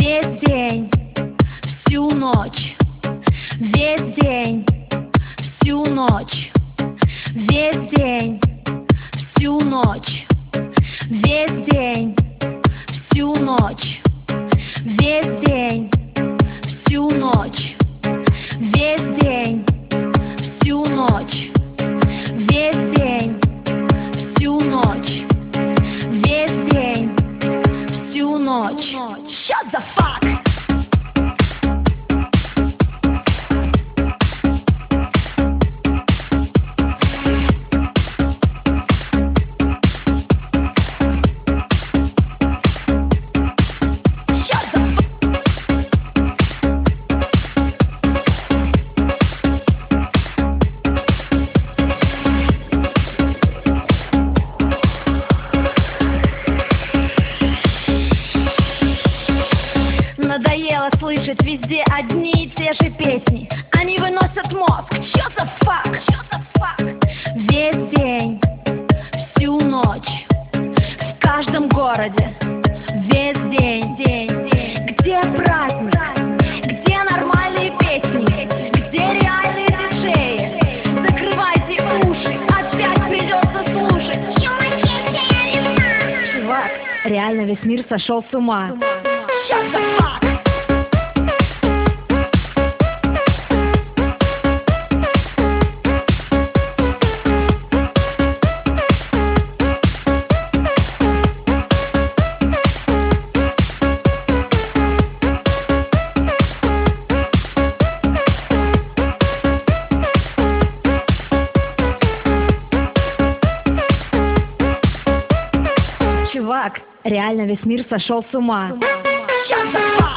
Весь день, всю ночь, весь день, всю ночь, весь день, всю ночь, весь день, всю ночь, весь день, всю ночь, весь день, всю ночь, весь день, всю ночь, весь день, всю ночь. Shut the fuck! Надоело слышать везде одни и те же песни. Они выносят мозг. Чё за фак? Весь день, всю ночь, в каждом городе. Весь день, где праздник? Где нормальные песни? Где реальные диджеи? Закрывайте уши, опять придется слушать. Чувак, реально весь мир сошел с ума. Shut the fuck! Чувак, реально весь мир сошел с ума. Shut the fuck!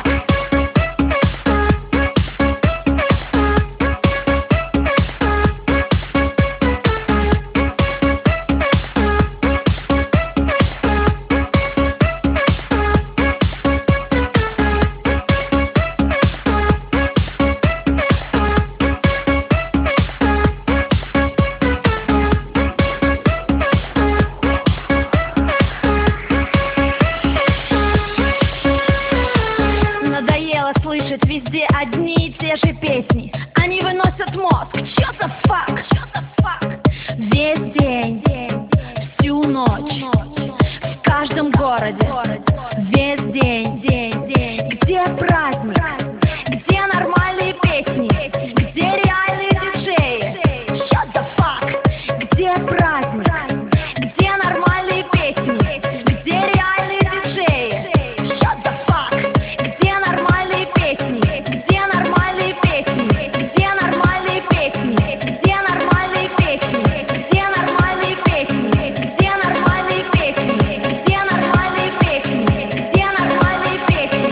Слышать везде одни и те же песни. Они выносят мозг. Чё за фак? Весь день, всю ночь, в каждом городе. Весь день, где праздник? Где нормальные песни? Где реальные диджеи? Shut the fuck! Где праздник? Где нормальные песни? Где реальные диджеи? Shut the fuck! Где нормальные песни? Где нормальные песни? Где нормальные песни? Где нормальные песни? Где нормальные песни? Где нормальные песни? Где нормальные песни? Где нормальные песни?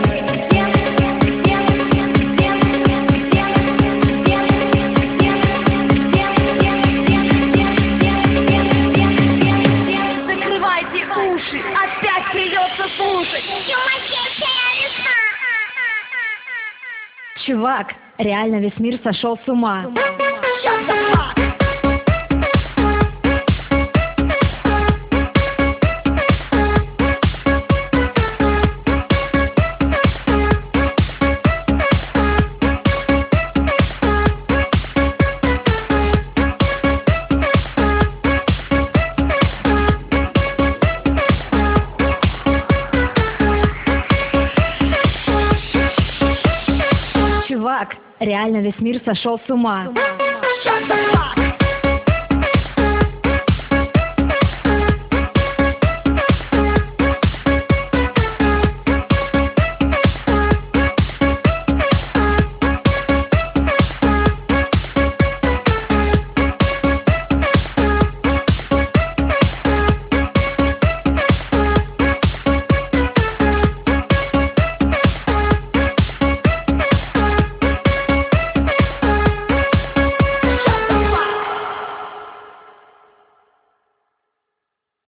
Закрывайте уши, опять придется слушать. Чувак, реально весь мир сошел с ума. Shut the fuck! Чувак, реально весь мир сошел с ума. Shut the